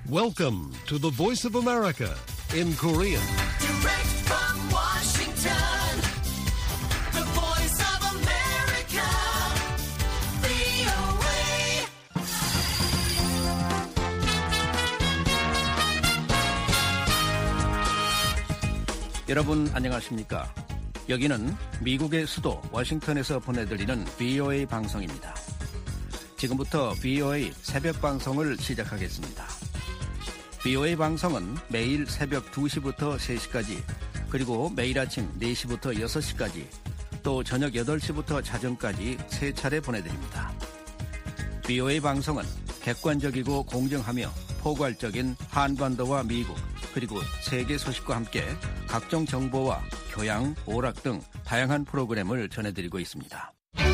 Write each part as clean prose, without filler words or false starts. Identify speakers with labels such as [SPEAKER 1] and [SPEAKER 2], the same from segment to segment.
[SPEAKER 1] Welcome to the Voice of America in Korean.
[SPEAKER 2] Direct from Washington, the Voice of America, VOA.
[SPEAKER 3] 여러분 안녕하십니까? 여기는 미국의 수도 워싱턴에서 보내드리는 VOA 방송입니다. 지금부터 VOA 새벽 방송을 시작하겠습니다. VOA 방송은 매일 새벽 2시부터 3시까지, 그리고 매일 아침 4시부터 6시까지, 또 저녁 8시부터 자정까지 3차례 보내드립니다. VOA 방송은 객관적이고 공정하며 포괄적인 한반도와 미국, 그리고 세계 소식과 함께 각종 정보와 교양, 오락 등 다양한 프로그램을 전해드리고 있습니다.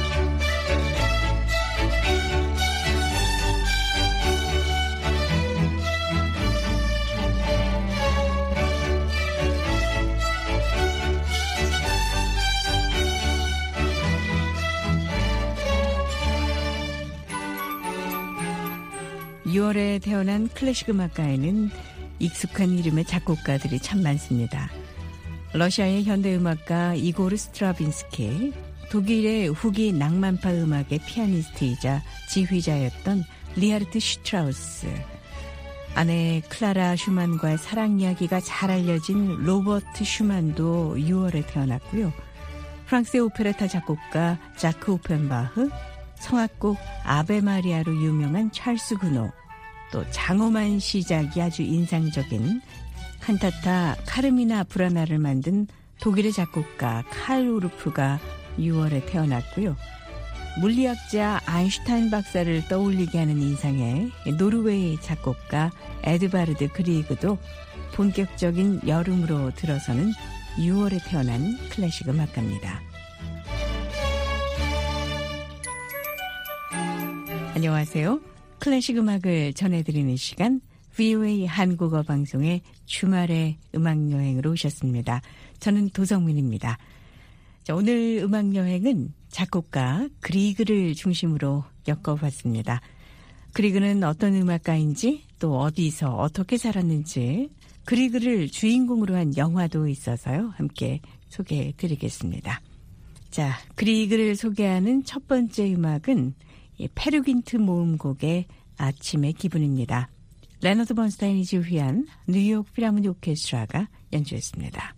[SPEAKER 4] 6월에 태어난 클래식 음악가에는 익숙한 이름의 작곡가들이 참 많습니다. 러시아의 현대음악가 이고르 스트라빈스키, 독일의 후기 낭만파 음악의 피아니스트이자 지휘자였던 리하르트 슈트라우스, 아내 클라라 슈만과의 사랑 이야기가 잘 알려진 로버트 슈만도 6월에 태어났고요. 프랑스의 오페레타 작곡가 자크 오펜바흐, 성악곡 아베 마리아로 유명한 찰스 구노, 또 장엄한 시작이 아주 인상적인 칸타타 카르미나 브라나를 만든 독일의 작곡가 칼 우르프가 6월에 태어났고요. 물리학자 아인슈타인 박사를 떠올리게 하는 인상의 노르웨이 작곡가 에드바르드 그리그도 본격적인 여름으로 들어서는 6월에 태어난 클래식 음악가입니다. 안녕하세요. 클래식 음악을 전해드리는 시간 VOA 한국어 방송의 주말의 음악여행으로 오셨습니다. 저는 도성민입니다. 자, 오늘 음악여행은 작곡가 그리그를 중심으로 엮어봤습니다. 그리그는 어떤 음악가인지, 또 어디서 어떻게 살았는지, 그리그를 주인공으로 한 영화도 있어서요. 함께 소개해드리겠습니다. 자, 그리그를 소개하는 첫 번째 음악은 페르긴트 모음곡의 아침의 기분입니다. 레너드 번스타인이 지휘한 뉴욕 필하모니 오케스트라가 연주했습니다.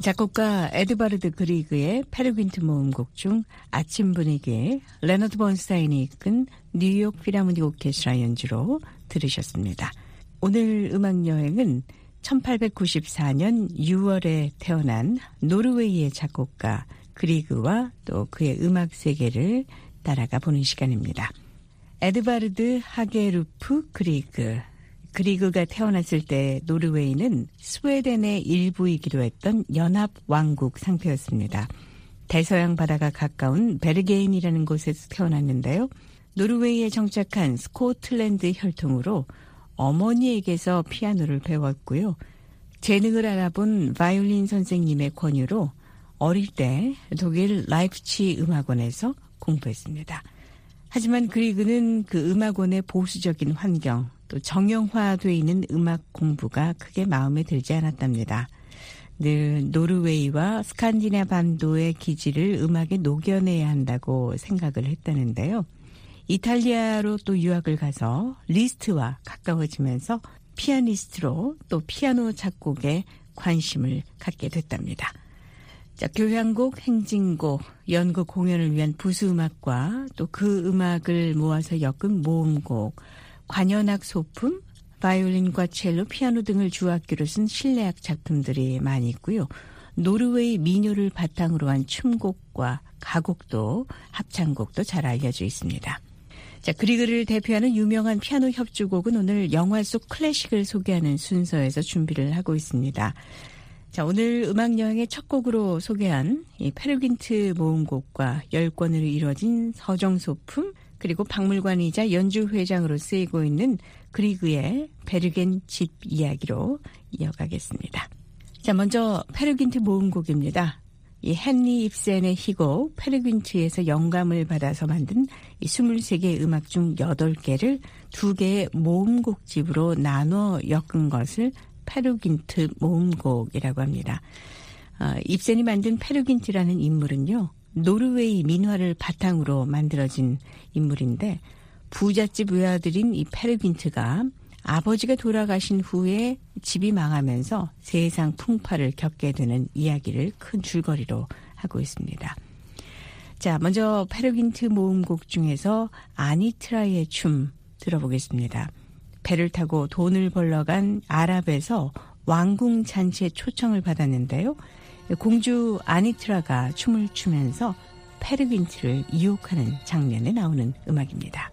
[SPEAKER 4] 작곡가 에드바르드 그리그의 페르귄트 모음곡 중 아침 분위기에 레너드 번스타인이 이끈 뉴욕 필하모닉 오케스트라 연주로 들으셨습니다. 오늘 음악여행은 1894년 6월에 태어난 노르웨이의 작곡가 그리그와 또 그의 음악 세계를 따라가 보는 시간입니다. 에드바르드 하게루프 그리그. 그리그가 태어났을 때 노르웨이는 스웨덴의 일부이기도 했던 연합왕국 상태였습니다. 대서양 바다가 가까운 베르게인이라는 곳에서 태어났는데요. 노르웨이에 정착한 스코틀랜드 혈통으로 어머니에게서 피아노를 배웠고요. 재능을 알아본 바이올린 선생님의 권유로 어릴 때 독일 라이프치 음악원에서 공부했습니다. 하지만 그리그는 그 음악원의 보수적인 환경, 또 정형화되어 있는 음악 공부가 크게 마음에 들지 않았답니다. 늘 노르웨이와 스칸디나 반도의 기질을 음악에 녹여내야 한다고 생각을 했다는데요. 이탈리아로 또 유학을 가서 리스트와 가까워지면서 피아니스트로 또 피아노 작곡에 관심을 갖게 됐답니다. 자, 교향곡, 행진곡, 연극 공연을 위한 부수음악과 또 그 음악을 모아서 엮은 모음곡, 관현악 소품, 바이올린과 첼로, 피아노 등을 주악기로 쓴 실내악 작품들이 많이 있고요. 노르웨이 민요를 바탕으로 한 춤곡과 가곡도 합창곡도 잘 알려져 있습니다. 자, 그리그를 대표하는 유명한 피아노 협주곡은 오늘 영화 속 클래식을 소개하는 순서에서 준비를 하고 있습니다. 자, 오늘 음악여행의 첫 곡으로 소개한 이 페르귄트 모음곡과 10권으로 이루어진 서정소품, 그리고 박물관이자 연주회장으로 쓰이고 있는 그리그의 베르겐 집 이야기로 이어가겠습니다. 자, 먼저 페르귄트 모음곡입니다. 이 헨리 입센의 희곡 페르귄트에서 영감을 받아서 만든 이 23개의 음악 중 8개를 2개의 모음곡집으로 나눠 엮은 것을 페르귄트 모음곡이라고 합니다. 입센이 만든 페르귄트라는 인물은요, 노르웨이 민화를 바탕으로 만들어진 인물인데 부잣집 외아들인 이 페르귄트가 아버지가 돌아가신 후에 집이 망하면서 세상 풍파를 겪게 되는 이야기를 큰 줄거리로 하고 있습니다. 자, 먼저 페르귄트 모음곡 중에서 아니트라의 춤 들어보겠습니다. 배를 타고 돈을 벌러 간 아랍에서 왕궁 잔치에 초청을 받았는데요. 공주 아니트라가 춤을 추면서 페르귄트를 유혹하는 장면에 나오는 음악입니다.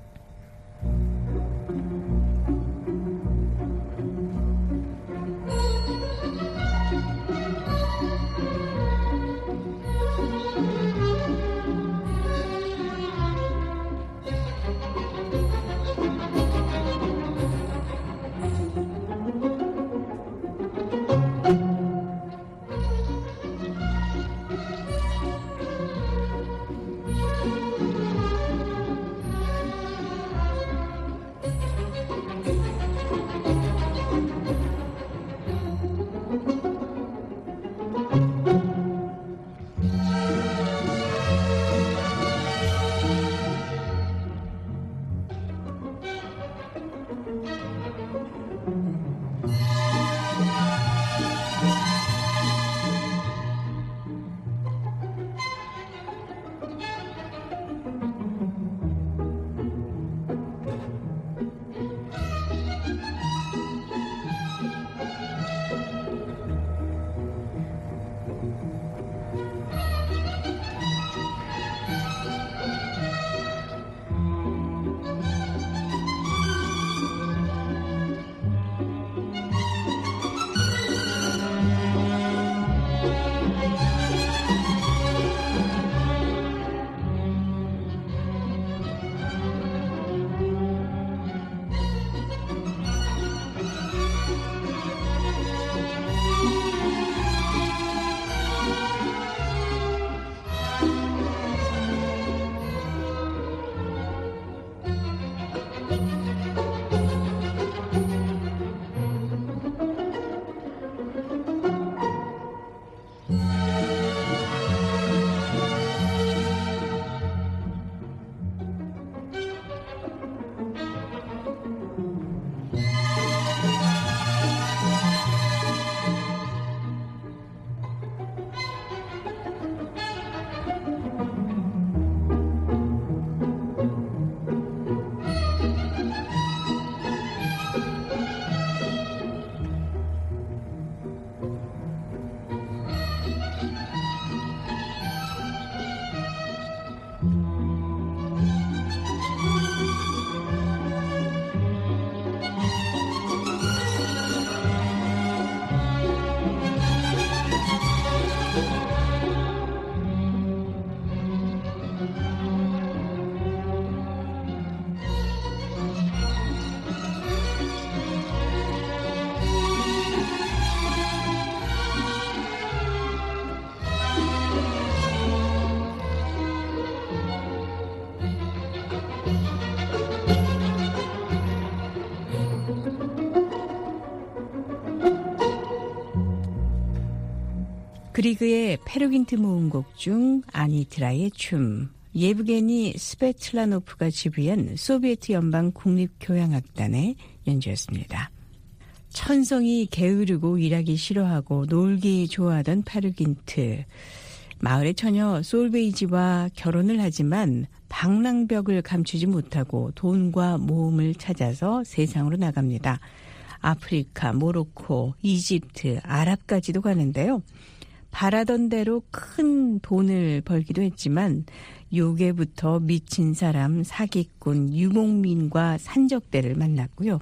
[SPEAKER 4] 그리그의 페르긴트 모음곡 중 아니트라의 춤, 예브게니 스베틀라노프가 지휘한 소비에트 연방 국립교향악단의 연주였습니다. 천성이 게으르고 일하기 싫어하고 놀기 좋아하던 페르긴트. 마을의 처녀 솔베이지와 결혼을 하지만 방랑벽을 감추지 못하고 돈과 모험을 찾아서 세상으로 나갑니다. 아프리카, 모로코, 이집트, 아랍까지도 가는데요. 바라던 대로 큰 돈을 벌기도 했지만 요괴부터 미친 사람, 사기꾼, 유목민과 산적대를 만났고요.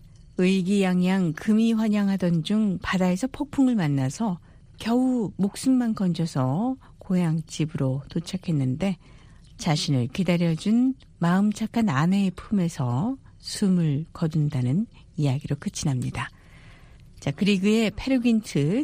[SPEAKER 4] 의기양양 금이 환영하던 중 바다에서 폭풍을 만나서 겨우 목숨만 건져서 고향 집으로 도착했는데 자신을 기다려준 마음 착한 아내의 품에서 숨을 거둔다는 이야기로 끝이 납니다. 자, 그리그의 페르긴트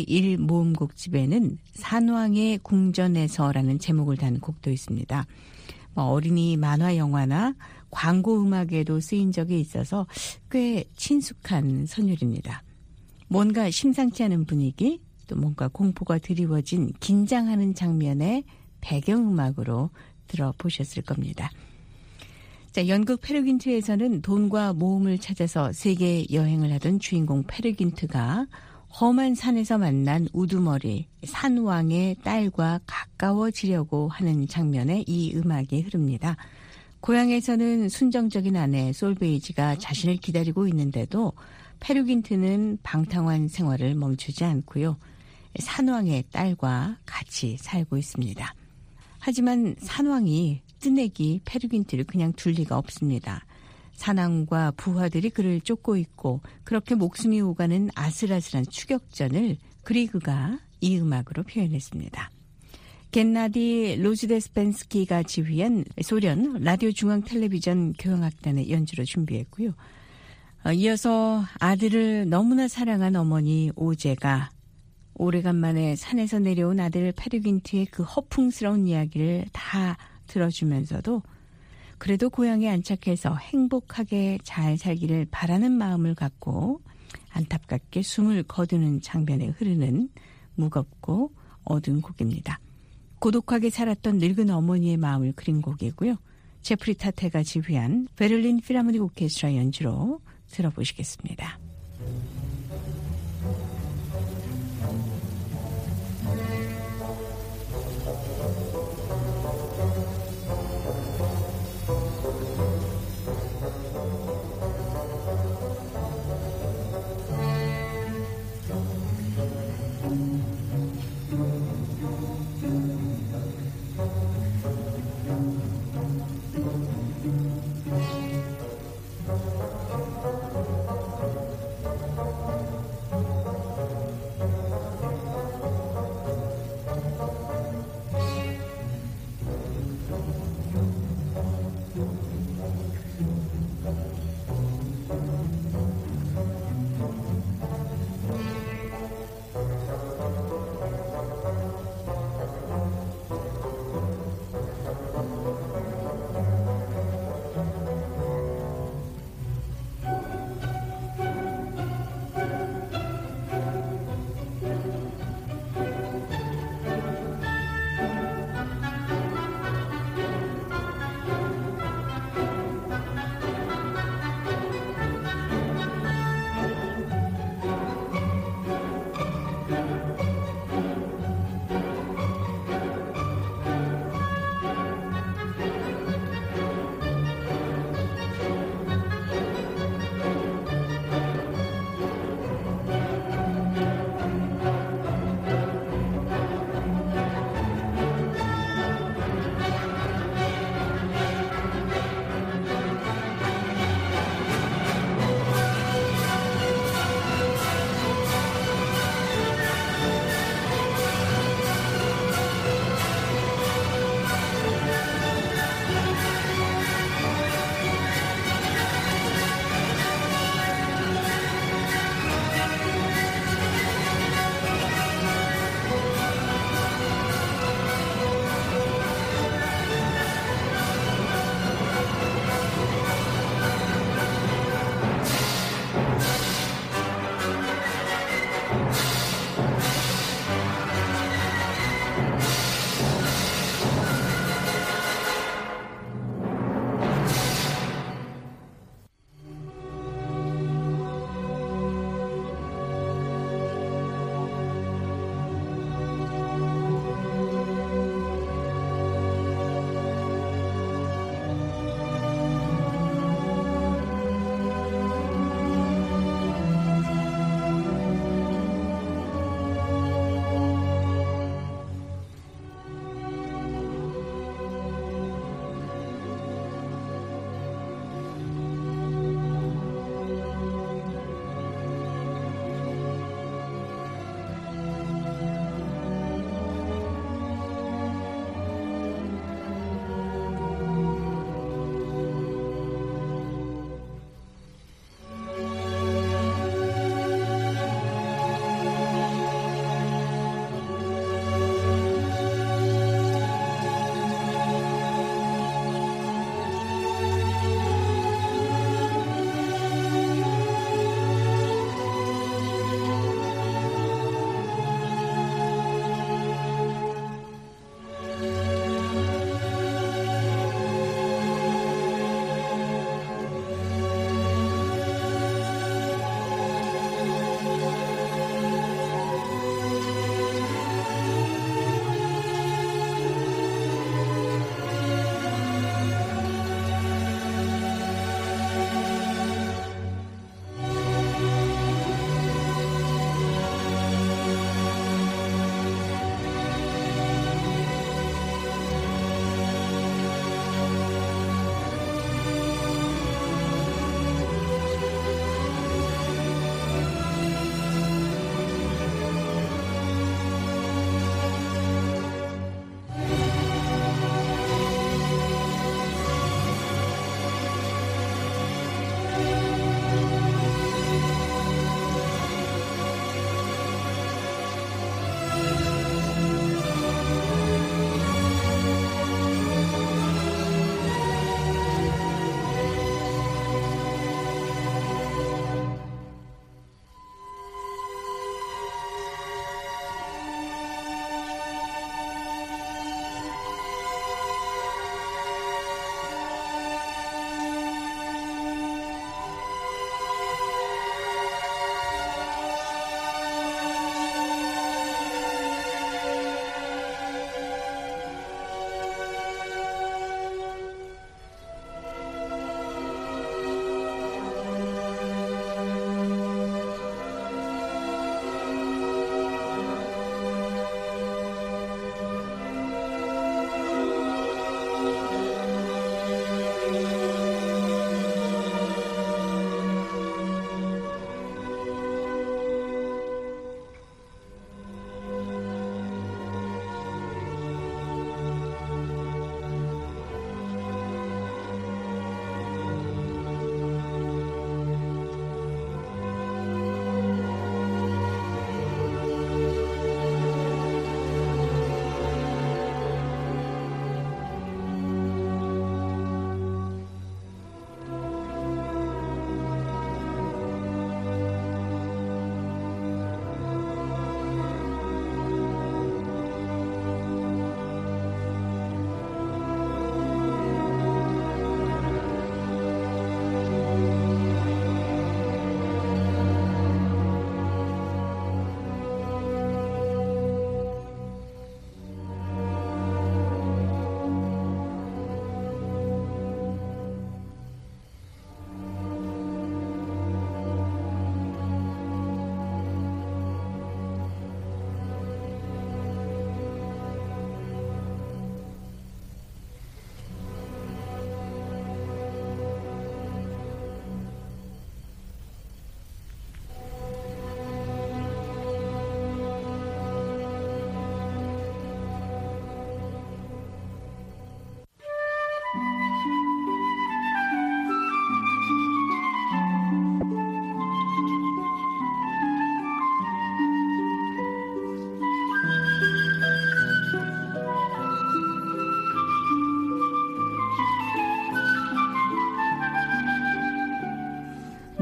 [SPEAKER 4] 제1모음곡집에는 산왕의 궁전에서라는 제목을 단 곡도 있습니다. 어린이 만화 영화나 광고 음악에도 쓰인 적이 있어서 꽤 친숙한 선율입니다. 뭔가 심상치 않은 분위기, 또 뭔가 공포가 드리워진 긴장하는 장면의 배경음악으로 들어보셨을 겁니다. 자, 연극 페르긴트에서는 돈과 모험을 찾아서 세계 여행을 하던 주인공 페르긴트가 험한 산에서 만난 우두머리 산왕의 딸과 가까워지려고 하는 장면에 이 음악이 흐릅니다. 고향에서는 순정적인 아내 솔베이지가 자신을 기다리고 있는데도 페르긴트는 방탕한 생활을 멈추지 않고요. 산왕의 딸과 같이 살고 있습니다. 하지만 산왕이 뜨내기 페르긴트를 그냥 둘 리가 없습니다. 산왕과 부하들이 그를 쫓고 있고 그렇게 목숨이 오가는 아슬아슬한 추격전을 그리그가 이 음악으로 표현했습니다. 겐나디 로즈데스펜스키가 지휘한 소련 라디오 중앙 텔레비전 교향악단의 연주로 준비했고요. 이어서 아들을 너무나 사랑한 어머니 오제가 오래간만에 산에서 내려온 아들 페르긴트의 그 허풍스러운 이야기를 다 들어주면서도 그래도 고향에 안착해서 행복하게 잘 살기를 바라는 마음을 갖고 안타깝게 숨을 거두는 장면에 흐르는 무겁고 어두운 곡입니다. 고독하게 살았던 늙은 어머니의 마음을 그린 곡이고요. 제프리 타테가 지휘한 베를린 필하모닉 오케스트라 연주로 들어보시겠습니다.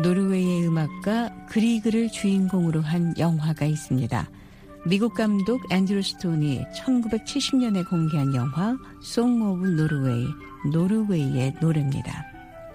[SPEAKER 4] 노르웨이의 음악가 그리그를 주인공으로 한 영화가 있습니다. 미국 감독 앤드루 스톤이 1970년에 공개한 영화 송 오브 노르웨이, 노르웨이의 노래입니다.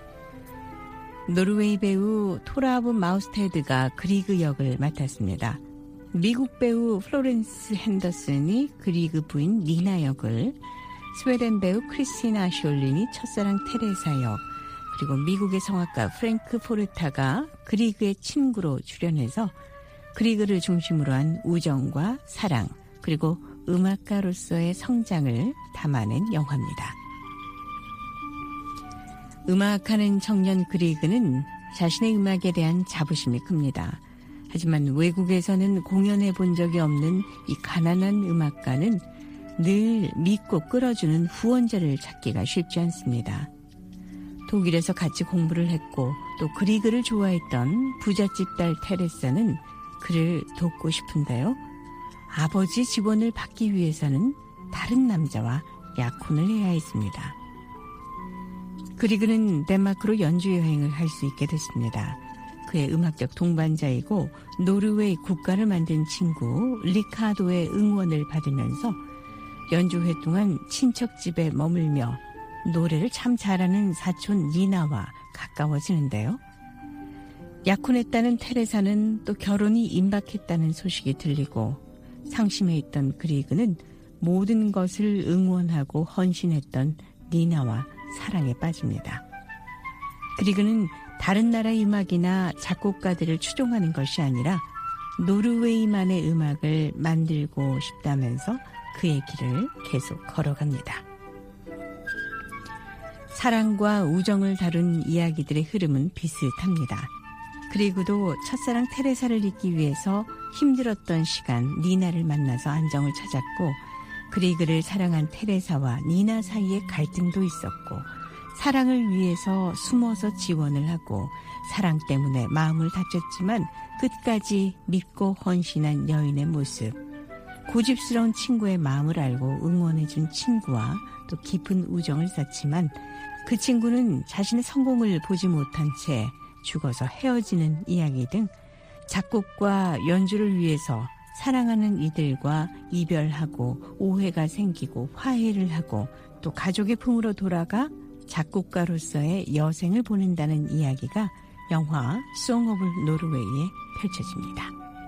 [SPEAKER 4] 노르웨이 배우 토라브 마우스테드가 그리그 역을 맡았습니다. 미국 배우 플로렌스 핸더슨이 그리그 부인 니나 역을, 스웨덴 배우 크리스티나 숄린이 첫사랑 테레사 역, 그리고 미국의 성악가 프랭크 포르타가 그리그의 친구로 출연해서 그리그를 중심으로 한 우정과 사랑, 그리고 음악가로서의 성장을 담아낸 영화입니다. 음악하는 청년 그리그는 자신의 음악에 대한 자부심이 큽니다. 하지만 외국에서는 공연해 본 적이 없는 이 가난한 음악가는 늘 믿고 끌어주는 후원자를 찾기가 쉽지 않습니다. 독일에서 같이 공부를 했고 또 그리그를 좋아했던 부잣집 딸 테레사는 그를 돕고 싶은데요. 아버지 지원을 받기 위해서는 다른 남자와 약혼을 해야 했습니다. 그리그는 덴마크로 연주 여행을 할 수 있게 됐습니다. 그의 음악적 동반자이고 노르웨이 국가를 만든 친구 리카도의 응원을 받으면서 연주회 동안 친척 집에 머물며 노래를 참 잘하는 사촌 니나와 가까워지는데요. 약혼했다는 테레사는 또 결혼이 임박했다는 소식이 들리고 상심해 있던 그리그는 모든 것을 응원하고 헌신했던 니나와 사랑에 빠집니다. 그리그는 다른 나라의 음악이나 작곡가들을 추종하는 것이 아니라 노르웨이만의 음악을 만들고 싶다면서 그의 길을 계속 걸어갑니다. 사랑과 우정을 다룬 이야기들의 흐름은 비슷합니다. 그리고도 첫사랑 테레사를 잊기 위해서 힘들었던 시간 니나를 만나서 안정을 찾았고 그리그를 사랑한 테레사와 니나 사이에 갈등도 있었고 사랑을 위해서 숨어서 지원을 하고 사랑 때문에 마음을 다쳤지만 끝까지 믿고 헌신한 여인의 모습, 고집스러운 친구의 마음을 알고 응원해준 친구와 또 깊은 우정을 쌓지만 그 친구는 자신의 성공을 보지 못한 채 죽어서 헤어지는 이야기 등 작곡과 연주를 위해서 사랑하는 이들과 이별하고 오해가 생기고 화해를 하고 또 가족의 품으로 돌아가 작곡가로서의 여생을 보낸다는 이야기가 영화 송 오브 노르웨이에 펼쳐집니다.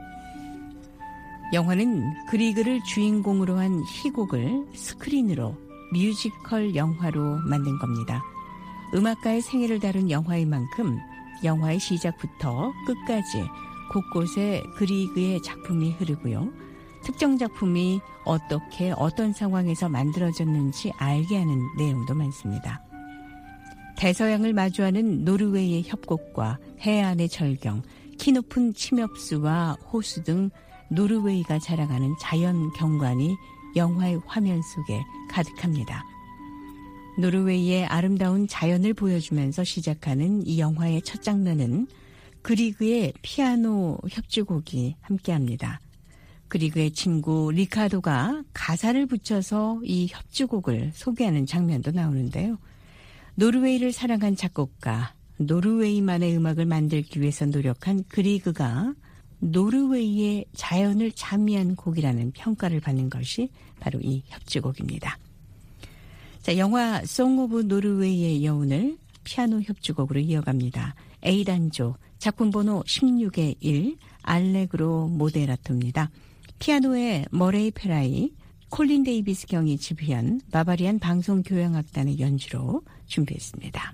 [SPEAKER 4] 영화는 그리그를 주인공으로 한 희곡을 스크린으로 뮤지컬 영화로 만든 겁니다. 음악가의 생애를 다룬 영화인 만큼 영화의 시작부터 끝까지 곳곳에 그리그의 작품이 흐르고요. 특정 작품이 어떻게 어떤 상황에서 만들어졌는지 알게 하는 내용도 많습니다. 대서양을 마주하는 노르웨이의 협곡과 해안의 절경, 키높은 침엽수와 호수 등 노르웨이가 자랑하는 자연 경관이 영화의 화면 속에 가득합니다. 노르웨이의 아름다운 자연을 보여주면서 시작하는 이 영화의 첫 장면은 그리그의 피아노 협주곡이 함께합니다. 그리그의 친구 리카도가 가사를 붙여서 이 협주곡을 소개하는 장면도 나오는데요. 노르웨이를 사랑한 작곡가, 노르웨이만의 음악을 만들기 위해서 노력한 그리그가 노르웨이의 자연을 자미한 곡이라는 평가를 받는 것이 바로 이 협주곡입니다. 자, 영화 송 오브 노르웨이의 여운을 피아노 협주곡으로 이어갑니다. A단조, 작품번호 16의 1, 알레그로 모데라토입니다. 피아노의 머레이 페라이, 콜린 데이비스 경이 지휘한 바바리안 방송교향악단의 연주로 준비했습니다.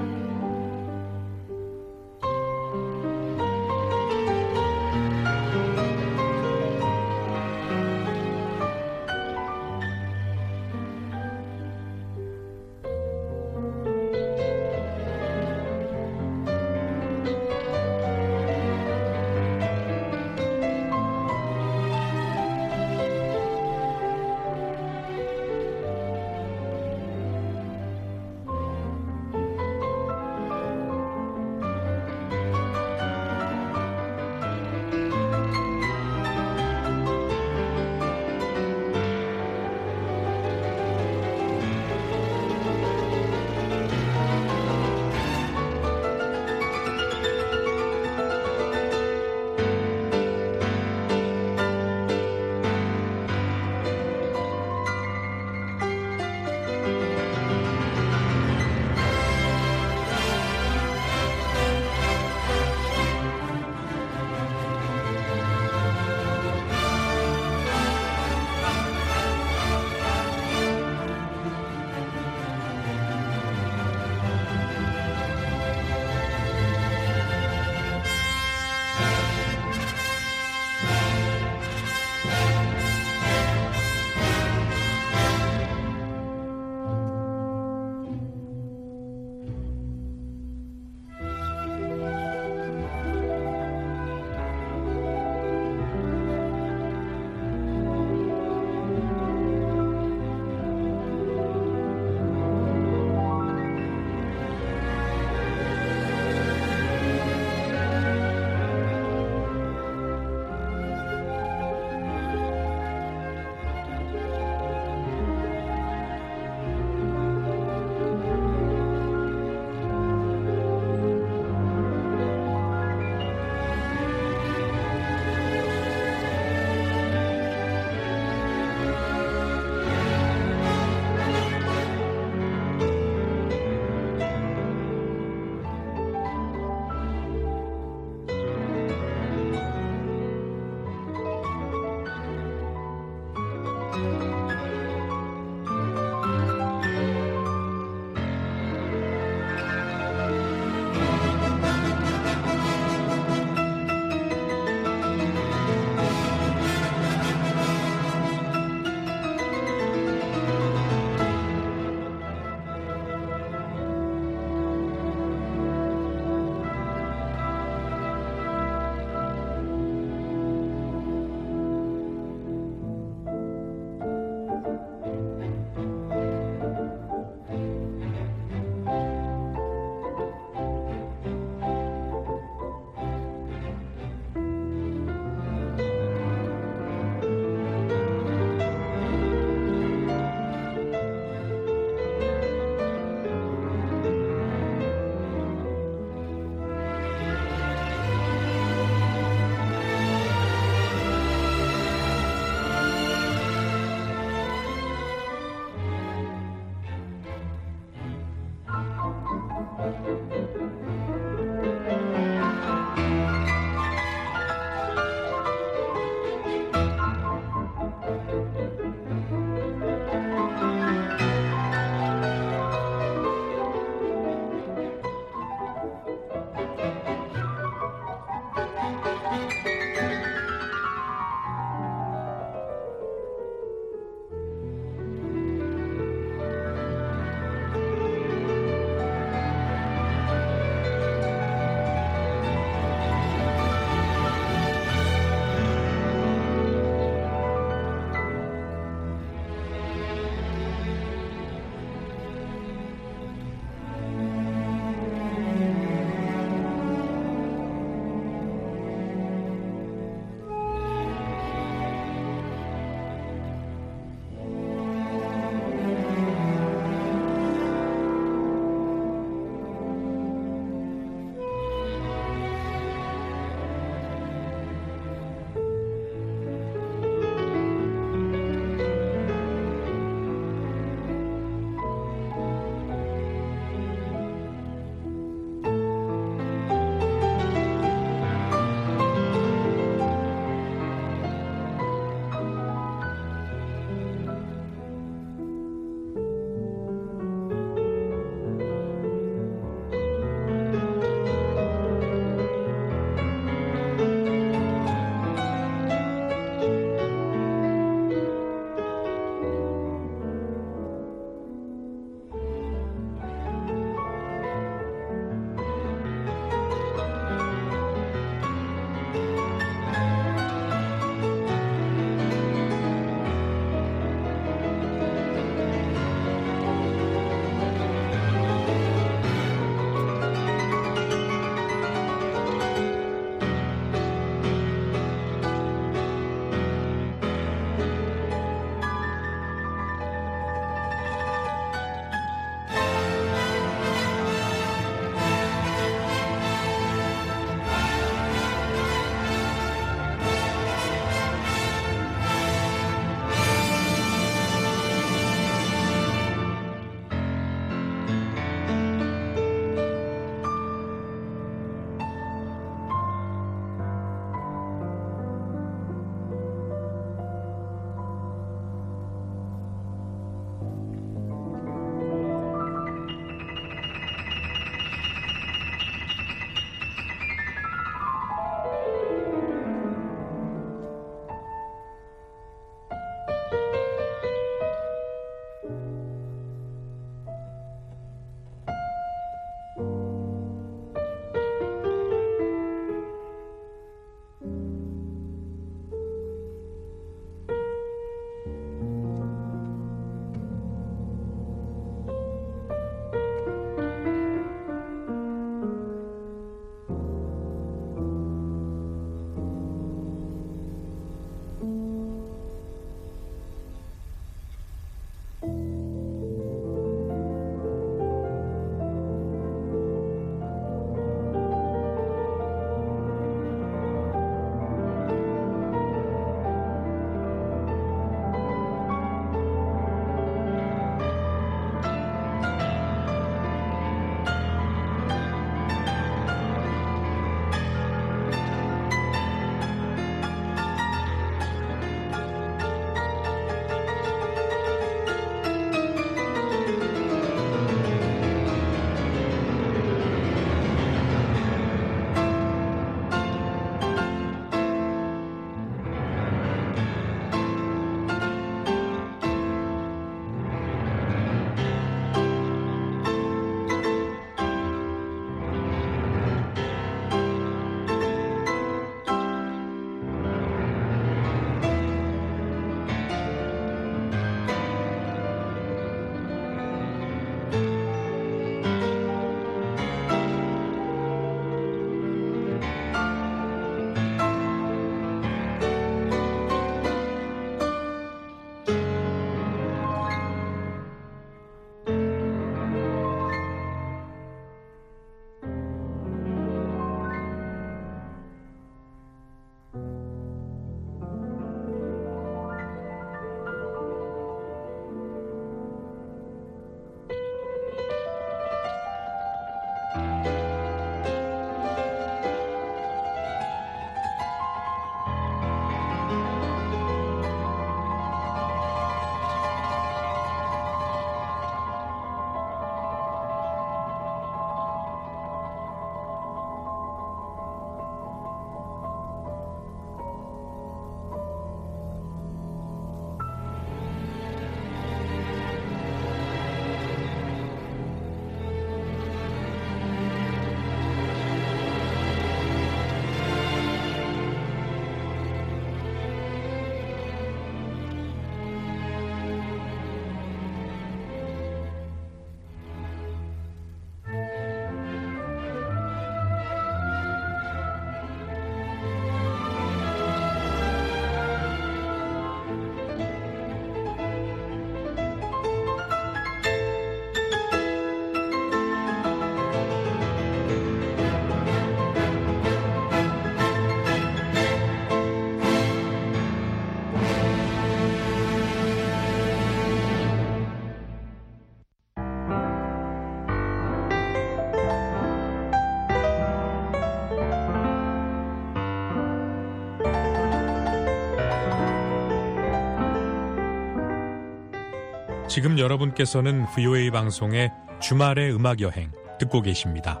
[SPEAKER 5] 지금 여러분께서는 VOA 방송의 주말의 음악여행 듣고 계십니다.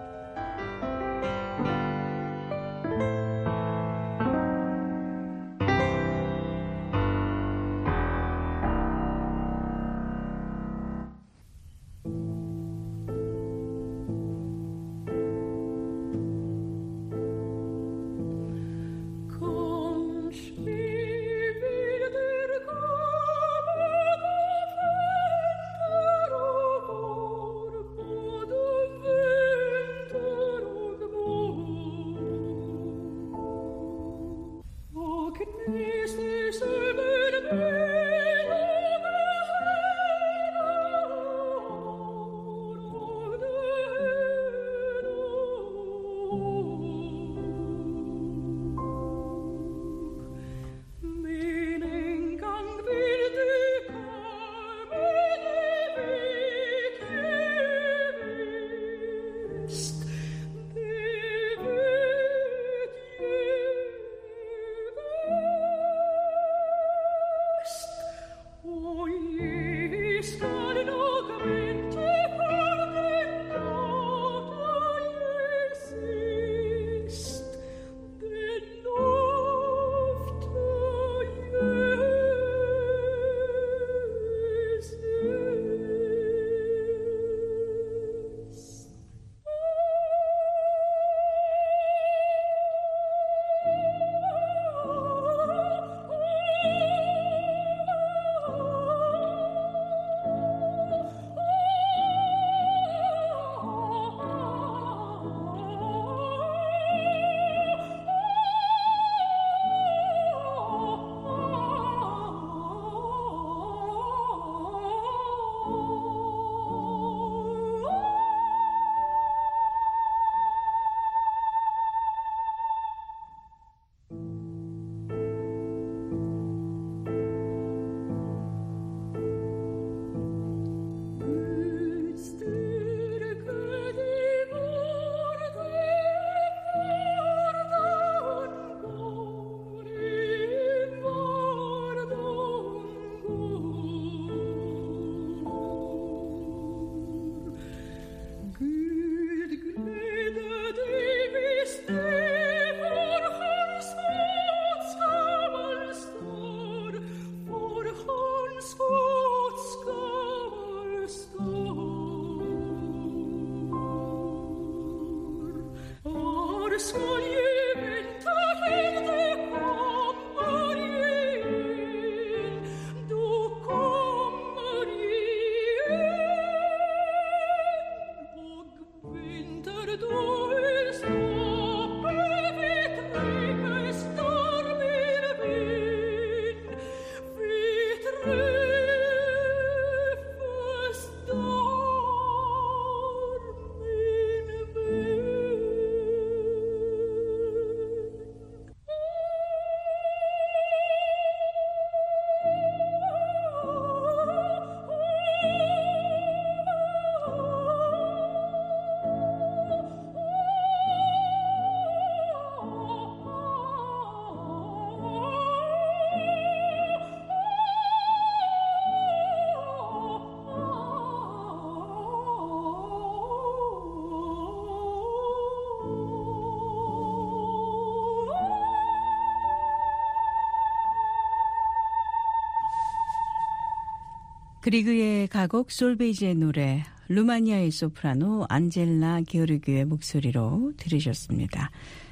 [SPEAKER 4] 그리그의 가곡 솔베이지의 노래, 루마니아의 소프라노 안젤라 게오르기의 목소리로 들으셨습니다.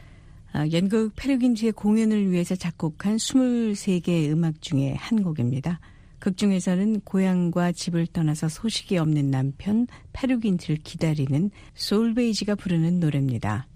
[SPEAKER 4] 연극 페르긴트의 공연을 위해서 작곡한 23개의 음악 중에 한 곡입니다. 극 중에서는 고향과 집을 떠나서 소식이 없는 남편 페르긴트를 기다리는 솔베이지가 부르는 노래입니다.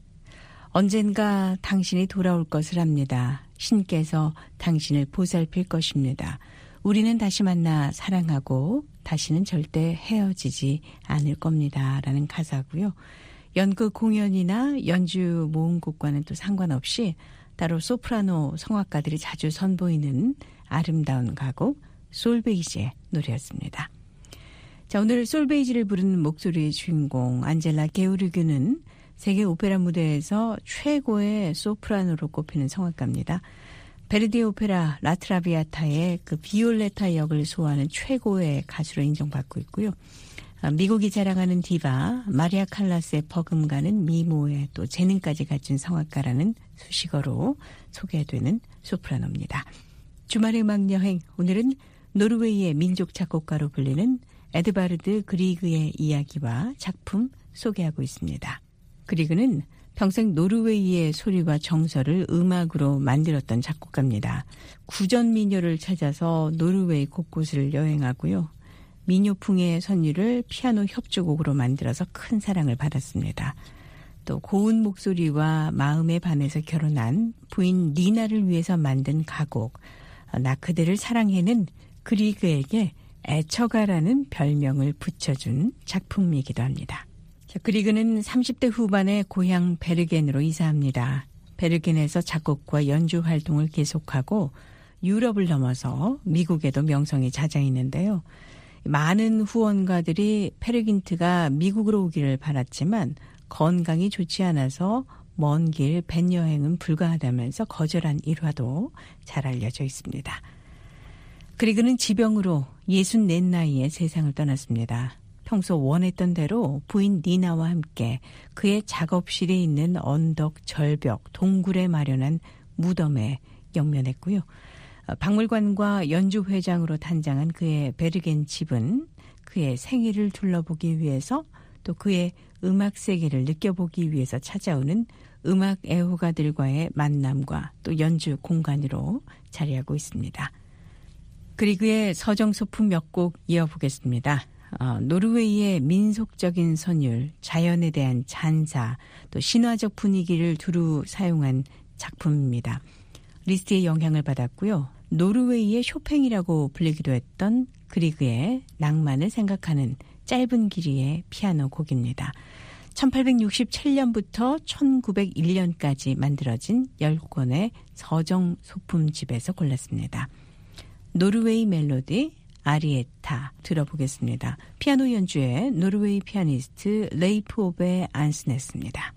[SPEAKER 4] 언젠가 당신이 돌아올 것을 압니다. 신께서 당신을 보살필 것입니다. 우리는 다시 만나 사랑하고 다시는 절대 헤어지지 않을 겁니다. 라는 가사고요. 연극 공연이나 연주 모음곡과는 또 상관없이 따로 소프라노 성악가들이 자주 선보이는 아름다운 가곡 솔베이지의 노래였습니다. 자, 오늘 솔베이지를 부르는 목소리의 주인공 안젤라 게오르기는 세계 오페라 무대에서 최고의 소프라노로 꼽히는 성악가입니다. 베르디 오페라 라트라비아타의 그 비올레타 역을 소화하는 최고의 가수로 인정받고 있고요. 미국이 자랑하는 디바 마리아 칼라스의 버금가는 미모에 또 재능까지 갖춘 성악가라는 수식어로 소개되는 소프라노입니다. 주말의 음악 여행, 오늘은 노르웨이의 민족 작곡가로 불리는 에드바르드 그리그의 이야기와 작품 소개하고 있습니다. 그리그는 평생 노르웨이의 소리와 정서를 음악으로 만들었던 작곡가입니다. 구전 민요를 찾아서 노르웨이 곳곳을 여행하고요. 민요풍의 선율을 피아노 협주곡으로 만들어서 큰 사랑을 받았습니다. 또 고운 목소리와 마음에 반해서 결혼한 부인 니나를 위해서 만든 가곡 나 그대를 사랑해는 그리그에게 애처가라는 별명을 붙여준 작품이기도 합니다. 그리그는 30대 후반에 고향 베르겐으로 이사합니다. 베르겐에서 작곡과 연주 활동을 계속하고 유럽을 넘어서 미국에도 명성이 자자했는데요. 많은 후원가들이 페르긴트가 미국으로 오기를 바랐지만 건강이 좋지 않아서 먼 길 밴 여행은 불가하다면서 거절한 일화도 잘 알려져 있습니다. 그리그는 지병으로 64 나이에 세상을 떠났습니다. 평소 원했던 대로 부인 니나와 함께 그의 작업실에 있는 언덕, 절벽, 동굴에 마련한 무덤에 영면했고요. 박물관과 연주회장으로 탄장한 그의 베르겐 집은 그의 생일을 둘러보기 위해서 또 그의 음악 세계를 느껴보기 위해서 찾아오는 음악 애호가들과의 만남과 또 연주 공간으로 자리하고 있습니다. 그리그의 서정소품 몇 곡 이어보겠습니다. 노르웨이의 민속적인 선율, 자연에 대한 잔사, 또 신화적 분위기를 두루 사용한 작품입니다. 리스트의 영향을 받았고요. 노르웨이의 쇼팽이라고 불리기도 했던 그리그의 낭만을 생각하는 짧은 길이의 피아노 곡입니다. 1867년부터 1901년까지 만들어진 10권의 서정 소품집에서 골랐습니다. 노르웨이 멜로디 아리에타 들어보겠습니다. 피아노 연주의 노르웨이 피아니스트 레이프 오베 안스네스입니다.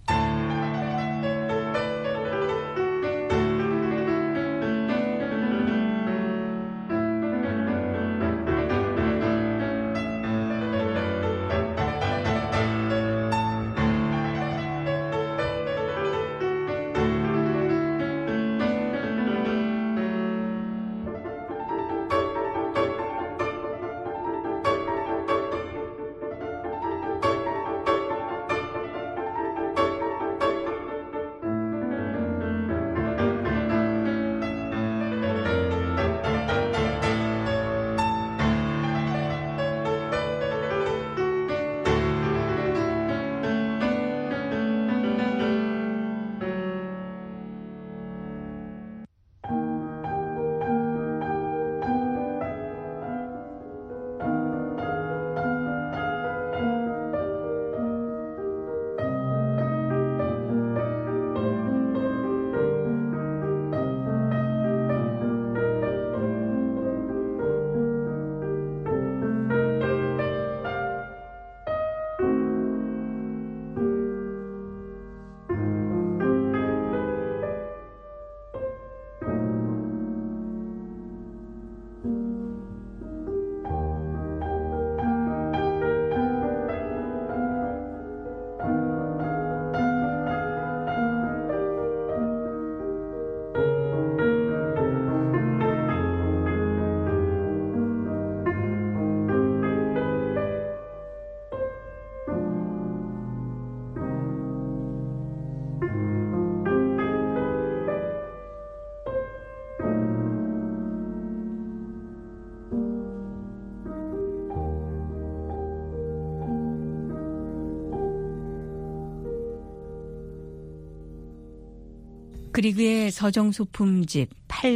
[SPEAKER 4] 그리그의 서정소품집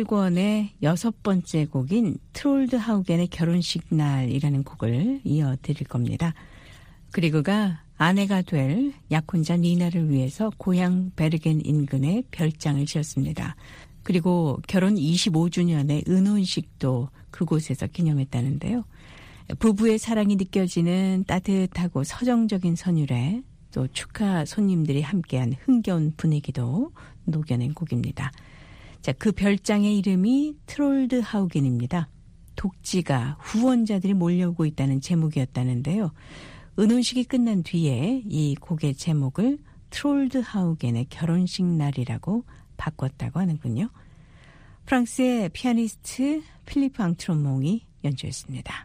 [SPEAKER 4] 8권의 6번째 곡인 트롤드 하우겐의 결혼식 날이라는 곡을 이어드릴 겁니다. 그리그가 아내가 될 약혼자 니나를 위해서 고향 베르겐 인근에 별장을 지었습니다. 그리고 결혼 25주년의 은혼식도 그곳에서 기념했다는데요. 부부의 사랑이 느껴지는 따뜻하고 서정적인 선율에 또 축하 손님들이 함께한 흥겨운 분위기도 녹여낸 곡입니다. 자, 그 별장의 이름이 트롤드 하우겐입니다. 독지가 후원자들이 몰려오고 있다는 제목이었다는데요. 은혼식이 끝난 뒤에 이 곡의 제목을 트롤드 하우겐의 결혼식 날이라고 바꿨다고 하는군요. 프랑스의 피아니스트 필리프 앙트로몽이 연주했습니다.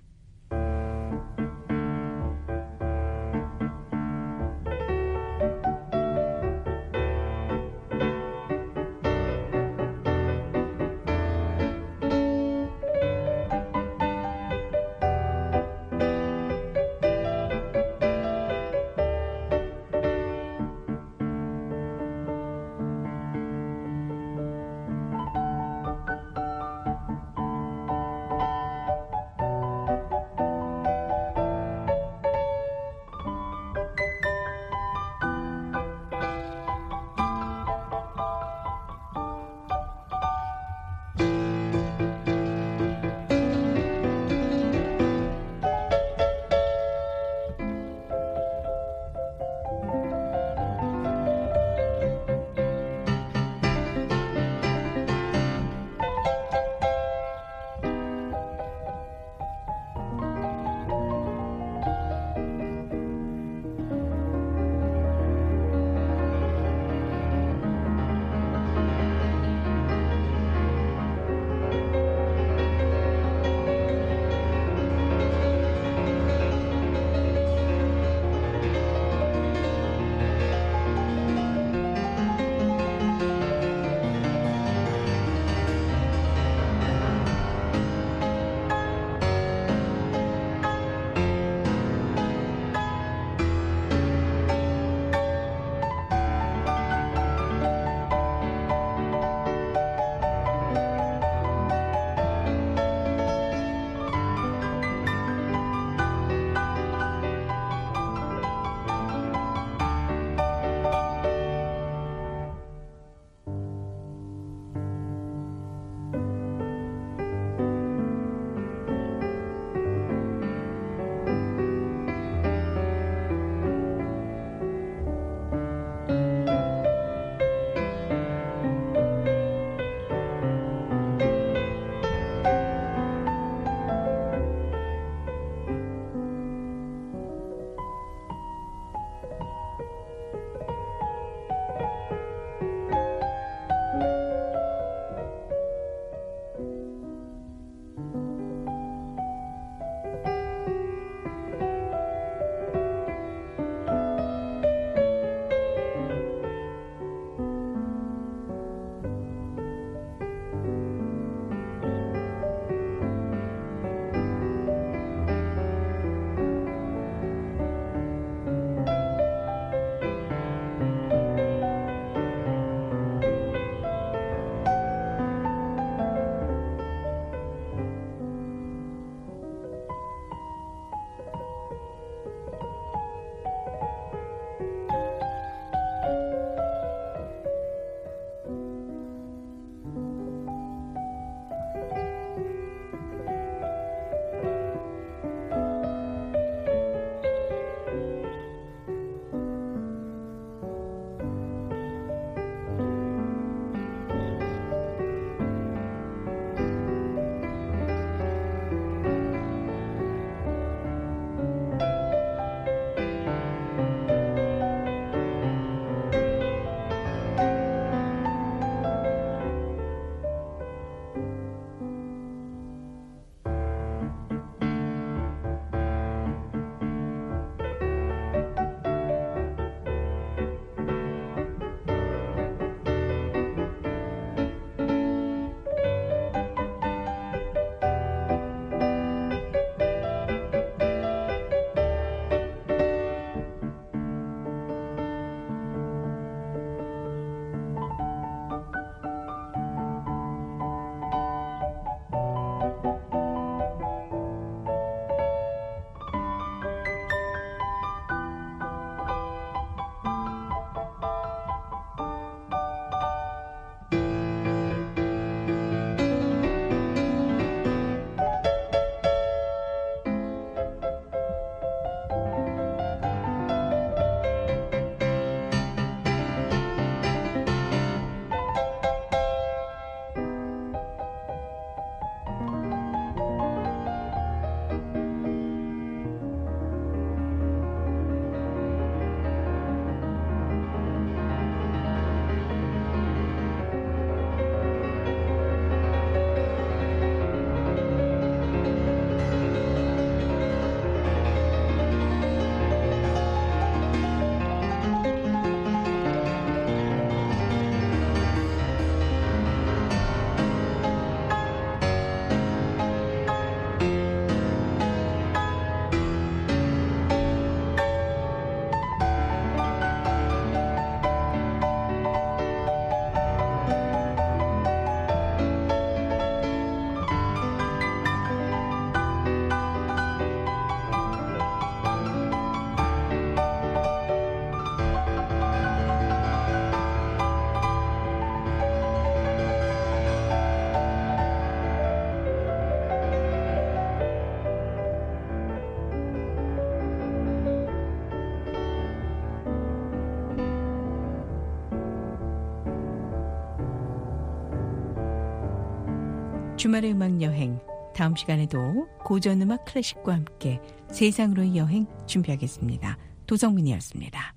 [SPEAKER 4] 주말의 음악 여행, 다음 시간에도 고전 음악 클래식과 함께 세상으로의 여행 준비하겠습니다. 도성민이었습니다.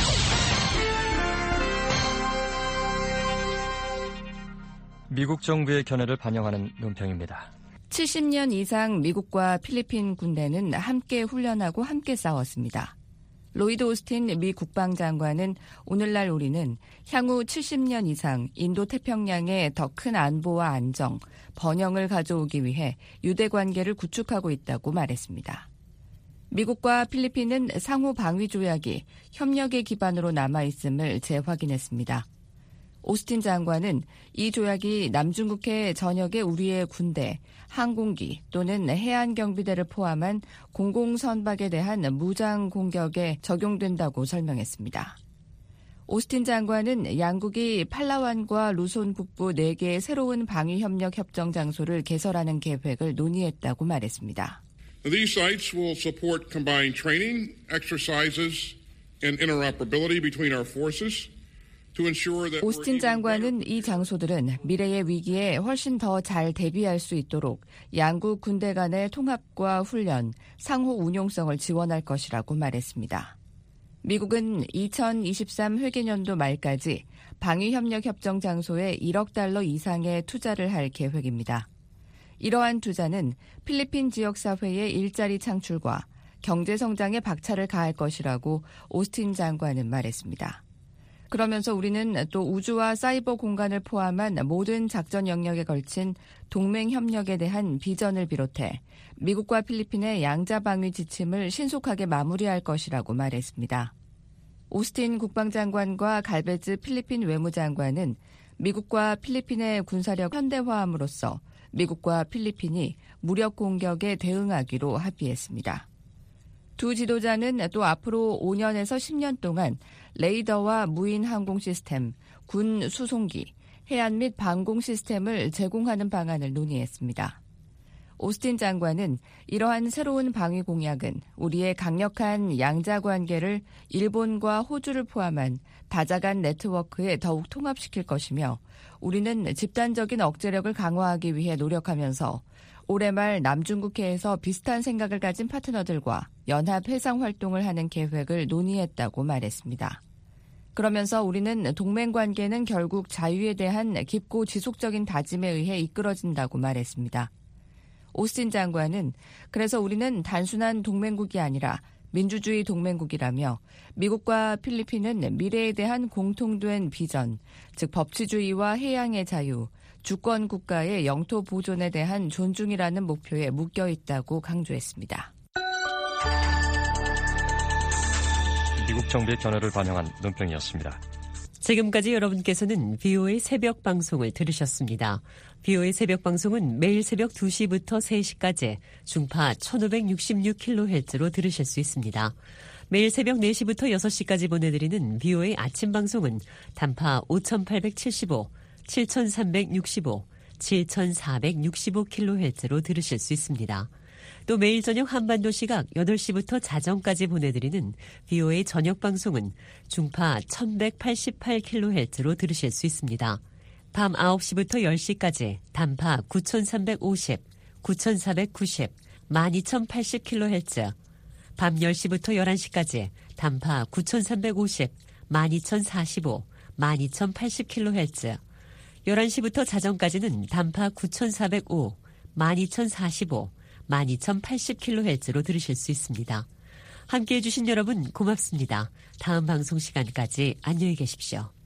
[SPEAKER 6] 미국 정부의 견해를 반영하는 논평입니다.
[SPEAKER 7] 70년 이상 미국과 필리핀 군대는 함께 훈련하고 함께 싸웠습니다. 로이드 오스틴 미 국방장관은 오늘날 우리는 향후 70년 이상 인도태평양의 더 큰 안보와 안정, 번영을 가져오기 위해 유대관계를 구축하고 있다고 말했습니다. 미국과 필리핀은 상호 방위 조약이 협력의 기반으로 남아있음을 재확인했습니다. 오스틴 장관은 이 조약이 남중국해 전역의 우리의 군대, 항공기 또는 해안경비대를 포함한 공공선박에 대한 무장 공격에 적용된다고 설명했습니다. 오스틴 장관은 양국이 팔라완과 루손 북부 4개의 새로운 방위협력 협정 장소를 개설하는 계획을 논의했다고 말했습니다.
[SPEAKER 8] These sites will support combined training, exercises, and interoperability between our forces.
[SPEAKER 7] 오스틴 장관은 이 장소들은 미래의 위기에 훨씬 더 잘 대비할 수 있도록 양국 군대 간의 통합과 훈련, 상호 운용성을 지원할 것이라고 말했습니다. 미국은 2023 회계년도 말까지 방위협력협정 장소에 1억 달러 이상의 투자를 할 계획입니다. 이러한 투자는 필리핀 지역사회의 일자리 창출과 경제성장에 박차를 가할 것이라고 오스틴 장관은 말했습니다. 그러면서 우리는 또 우주와 사이버 공간을 포함한 모든 작전 영역에 걸친 동맹 협력에 대한 비전을 비롯해 미국과 필리핀의 양자 방위 지침을 신속하게 마무리할 것이라고 말했습니다. 오스틴 국방장관과 갈베즈 필리핀 외무장관은 미국과 필리핀의 군사력 현대화함으로써 미국과 필리핀이 무력 공격에 대응하기로 합의했습니다. 두 지도자는 또 앞으로 5년에서 10년 동안 레이더와 무인 항공 시스템, 군 수송기, 해안 및 방공 시스템을 제공하는 방안을 논의했습니다. 오스틴 장관은 이러한 새로운 방위 공약은 우리의 강력한 양자 관계를 일본과 호주를 포함한 다자간 네트워크에 더욱 통합시킬 것이며 우리는 집단적인 억제력을 강화하기 위해 노력하면서 올해 말 남중국해에서 비슷한 생각을 가진 파트너들과 연합 해상 활동을 하는 계획을 논의했다고 말했습니다. 그러면서 우리는 동맹 관계는 결국 자유에 대한 깊고 지속적인 다짐에 의해 이끌어진다고 말했습니다. 오스틴 장관은 그래서 우리는 단순한 동맹국이 아니라 민주주의 동맹국이라며 미국과 필리핀은 미래에 대한 공통된 비전, 즉 법치주의와 해양의 자유, 주권 국가의 영토 보존에 대한 존중이라는 목표에 묶여 있다고 강조했습니다.
[SPEAKER 6] 미국 정부의 견해를 반영한 논평이었습니다.
[SPEAKER 9] 지금까지 여러분께서는 VOA 새벽 방송을 들으셨습니다. VOA 새벽 방송은 매일 새벽 2시부터 3시까지 중파 1566kHz로 들으실 수 있습니다. 매일 새벽 4시부터 6시까지 보내드리는 VOA 아침 방송은 단파 5875, 7365, 7465kHz로 들으실 수 있습니다. 또 매일 저녁 한반도 시각 8시부터 자정까지 보내드리는 VOA 저녁 방송은 중파 1188kHz로 들으실 수 있습니다. 밤 9시부터 10시까지 단파 9350, 9490, 12080kHz, 밤 10시부터 11시까지 단파 9350, 12045, 12080kHz, 11시부터 자정까지는 단파 9405, 12045, 12080kHz로 들으실 수 있습니다. 함께해 주신 여러분 고맙습니다. 다음 방송 시간까지 안녕히 계십시오.